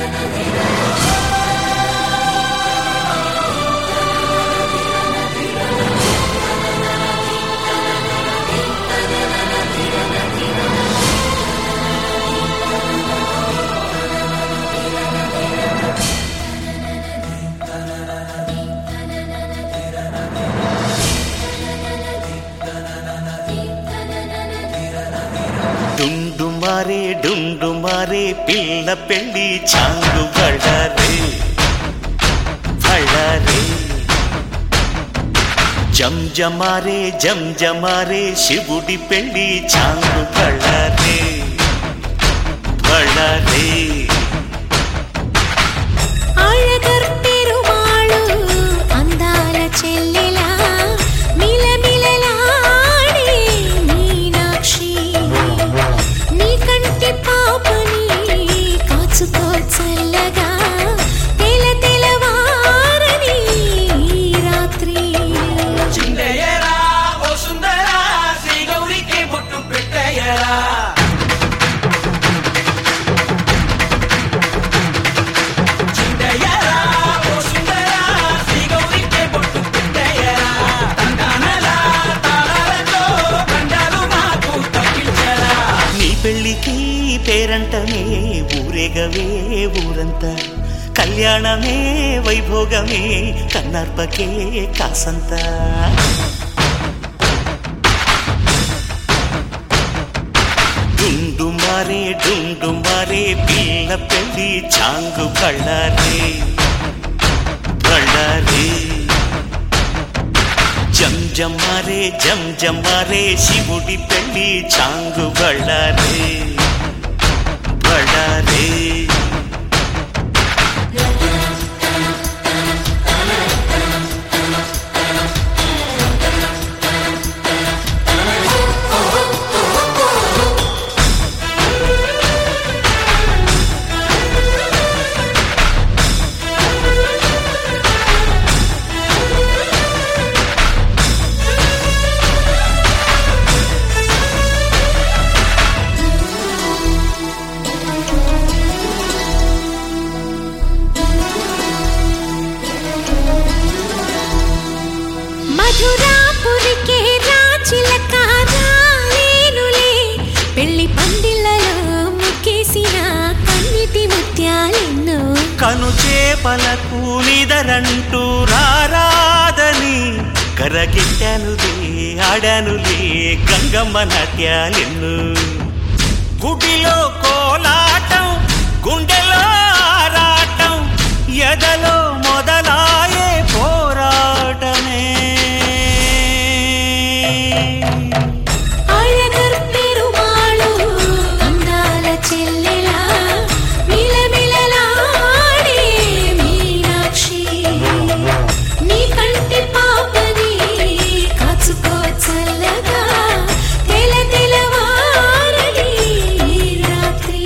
డుండుమారే పిల్ల పెళ్ళి చాంగు బళ్ళారే బళ్ళారే జంజమారే శివుడి పెళ్ళి చాంగు బళ్ళారే బళ్ళారే అందాల చెల్లెలా మిలమిలలాడే మీనాక్షి నీ కంటి పాపని కాచుకో చల్లగా తెల తెలవారని రాత్రి చిందయ్యరా ఓ సుందరా శ్రీ గౌరికి బొట్టు పెట్టయ్యరా పెళ్ళికి పేరంటమే ఊరేగవే ఊరంతా కళ్యాణమే వైభోగమే కన్నార్పకే కాసంత డుండుమారే పిల్ల పెళ్ళి చాంగు బళ్ళారే బళ్ళారే జంజమారే శివుడి పెళ్ళి చాంగు బళ్ళారే బళ్ళారే మధురాపురికే రాచిలక రాలేనులే పెళ్లి పందిళ్ళలో ముక్కేసిన కన్నిటి ముత్యాలెన్నో కను చేపలకు నిదరంటూ రారాదని కరగెట్టానులే ఆడానులే గంగమ్మ నాట్యాలెన్ను గుడిలో కోలాటం గుండెలో ఆరాటం ఎదలో మొదలాయే పోరాటమే అందాల చెల్లెలా మిలమిలలాడే మీనాక్షి నీ కంటి పాపని కాచుకో చల్లగా తెల తెలవారని రాత్రి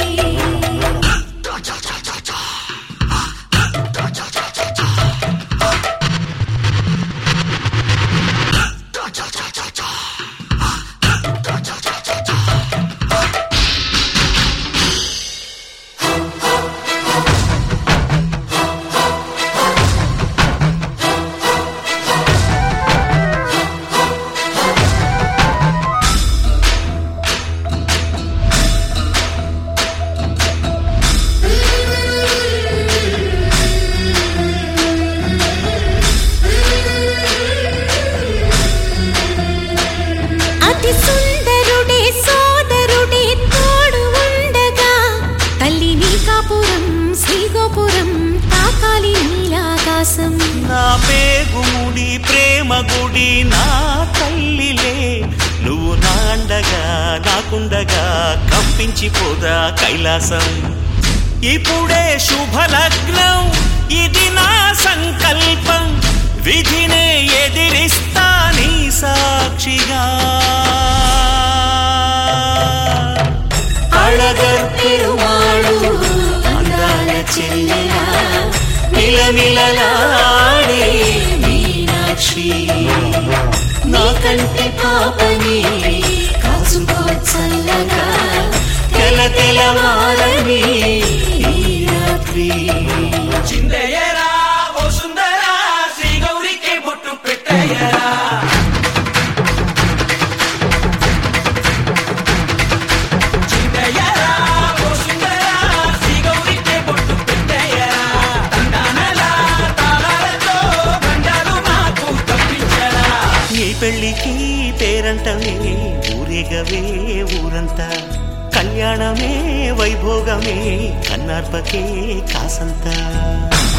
అతి సుందరుడే సోదరుడే తోడు ఉండగా తల్లి నీ కాపురం శ్రీగోపురం తాకాలి నీలాకాశం నా పేగుముడి ప్రేమ గుడి నా తల్లిలే నువ్వు నాండగా నాకుండగా కంపించిపోదా కైలాసం ఇప్పుడే శుభలగ్నం ఇది నా సంకల్పం విధినే ఎదిరిస్తా నీ సాక్షిగా అళగర్పెరుమాళు అందాల చెల్లెలా మిలమిలలాడే మీనాక్షి నీ కంటి పాపని కాచుకో చల్లగా తెల తెలవారని రాత్రి శ్రీ చిందయ్యరా ఓ సుందరా శ్రీ గౌరీకే బొట్టు పెట్టయ్యరా చిందయ్యరా ఓ సుందరా శ్రీ గౌరీకే బొట్టు పెట్టయ్యరా తండానలా తాళాలతో బండాలు మాకు తప్పించరా నీ పెళ్ళికి పేరంటమే ఊరేగవే ఊరంతా కళ్యాణమే వైభోగమే కన్నార్పకే కాసంతా